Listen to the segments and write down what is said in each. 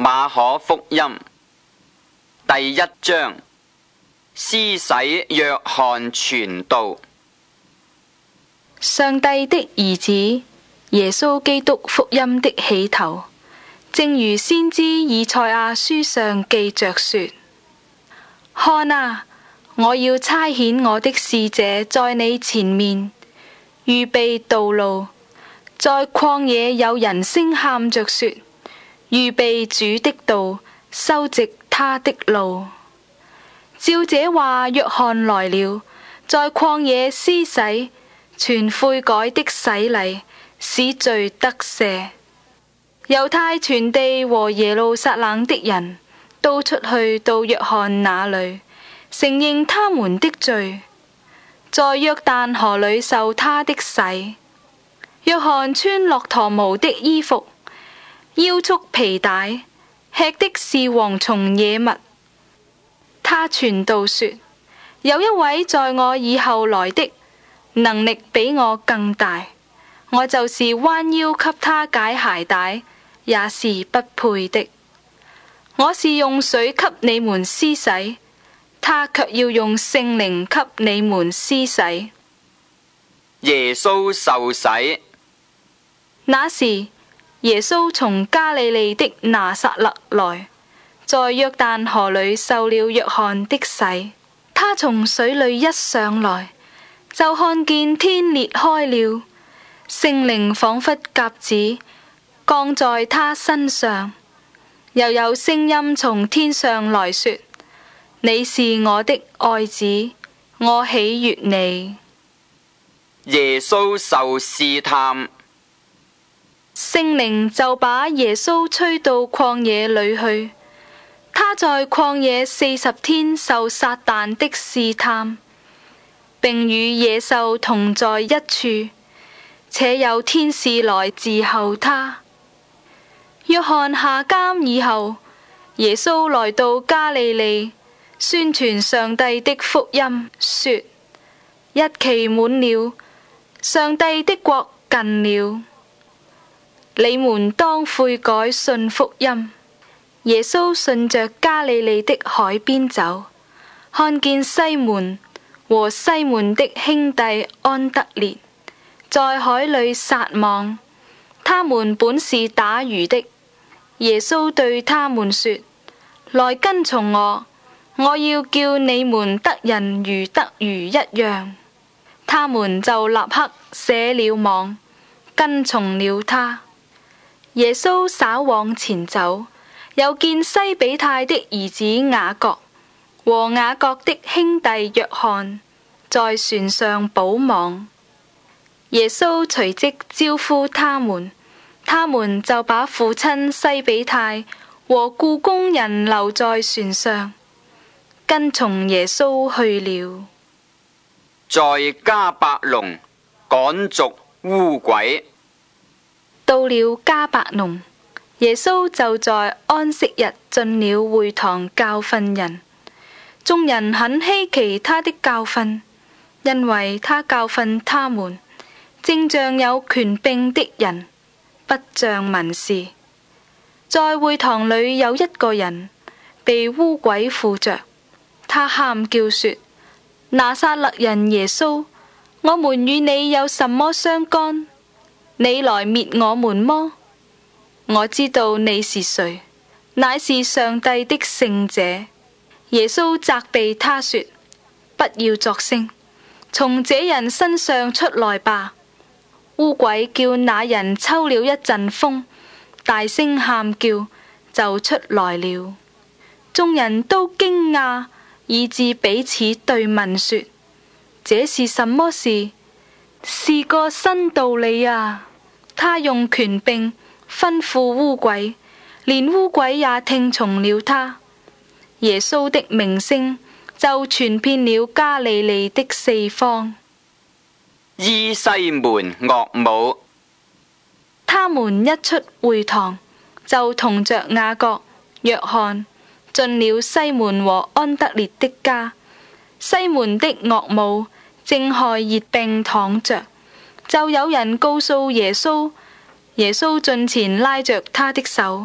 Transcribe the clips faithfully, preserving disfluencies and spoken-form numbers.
馬可福音第一章，施洗約翰傳道。 上帝的兒子耶穌基督福音的起頭，正如先知以賽亞書上記着說：看啊，我要差遣我的使者在你前面，預備道路。在曠野有人聲喊着說：預備主的道，修直他的路。照這話，約翰來了，在曠野施洗，傳悔改的洗禮，使罪得赦。猶太全地和耶路撒冷的人都出去到約翰那裏，承認他們的罪，在約旦河裏受他的洗。約翰穿駱駝毛的衣服，腰束皮帶，吃的是蝗蟲野蜜。他傳道說：有一位在我以後來的，能力比我更大，我就是彎腰給他解鞋帶，也是不配的。我是用水給你們施洗，他卻要用聖靈給你們施洗。 耶穌受洗。 那時，耶穌從加利利的拿撒勒來，在約旦河裏受了約翰的洗。他從水裏一上來，就看見天裂開了，聖靈仿佛鴿子降在他身上，又有聲音從天上來說：你是我的愛子，我喜悅你。 耶穌受試探。 聖靈就把耶穌吹到曠野裏去，他在曠野四十天受撒旦的試探，並與野獸同在一處，且有天使來侍候他。約翰下監以後，耶穌來到加利利，宣傳上帝的福音，說：日期滿了，上帝的國近了。你們當悔改，信福音。耶穌順着加利利的海邊走，看見西門和西門的兄弟安德烈在海裏撒網，他們本是打魚的。耶穌對他們說：來跟從我，我要叫你們得人如得魚一樣。他們就立刻捨了網，跟從了他。耶穌稍往前走，又見西比泰的兒子雅各和雅各的兄弟約翰在船上補網。耶穌隨即招呼他們，他們就把父親西比泰和僱工人留在船上，跟從耶穌去了。 在迦百農趕逐污鬼。 到了迦百農，耶穌就在安息日進了會堂教訓人。眾人很稀奇他的教訓，因為他教訓他們，正像有權柄的人，不像文士。在會堂裏有一個人被污鬼附着，他喊叫說：拿撒勒人耶穌，我們與你有什麼相干？你來滅我們麼？我知道你是誰，乃是上帝的聖者。耶穌責備他說：不要作聲，從這人身上出來吧。污鬼叫那人抽了一陣風，大聲喊叫，就出來了。眾人都驚訝，以致彼此對問說：這是什麼事？是個新道理啊！他用權柄吩咐污鬼，連污鬼也聽從了他。耶穌的名聲就傳遍了加利利的四方。 醫西門岳母。 他們一出會堂，就同着雅各、約翰進了西門和安德烈的家。西門的岳母正害熱病躺着，就有人告訴耶穌。耶穌進前拉着他的手，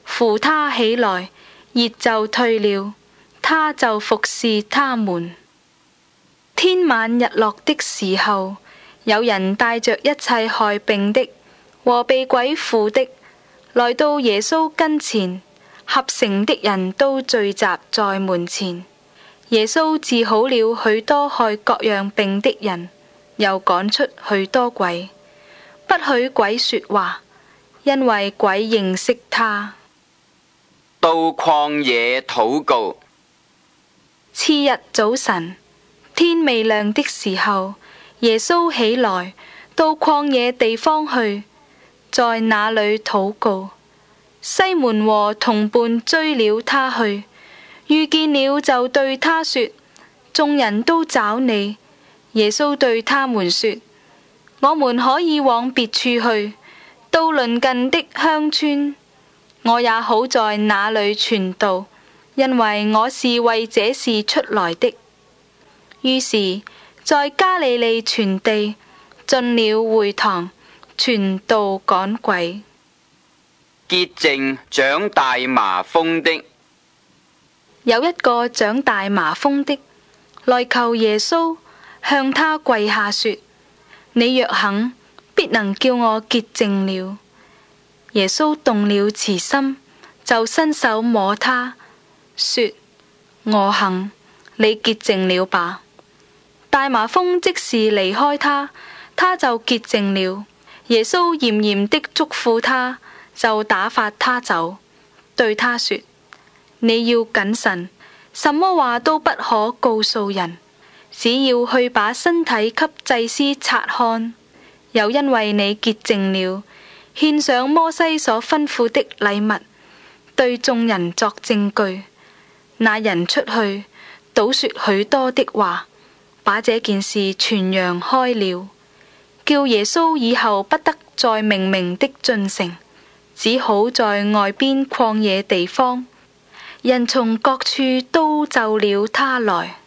扶他起來，熱就退了，他就服侍他們。天晚日落的時候，有人帶着一切害病的和被鬼附的，來到耶穌跟前，合城的人都聚集在門前。耶穌治好了許多害各樣病的人，又趕出許多鬼，不許鬼說話，因為鬼認識他。 到曠野禱告。 次日早晨，天未亮的時候，耶穌起來，到曠野地方去，在那裏禱告。西門和同伴追了他去，遇見了就對他說：眾人都找你。耶穌對他們說：我們可以往別處去，到鄰近的鄉村，我也好在那裏傳道，因為我是為這事出來的。於是，在加利利全地進了會堂，傳道趕鬼。 潔淨長大麻風的。 有一個長大麻風的來求耶穌，向他跪下說：你若肯，必能叫我潔淨了。耶穌動了慈心，就伸手摸他，說：我肯，你潔淨了吧。大麻風即時離開他，他就潔淨了。耶穌嚴嚴的囑咐他，就打發他走，對他說：你要謹慎，什麼話都不可告訴人，只要去把身體給祭司察看，又因為你潔淨了，獻上摩西所吩咐的禮物，對眾人作證據。那人出去，倒說許多的話，把這件事傳揚開了，叫耶穌以後不得再明明的進城，只好在外邊曠野地方。人從各處都就了他來。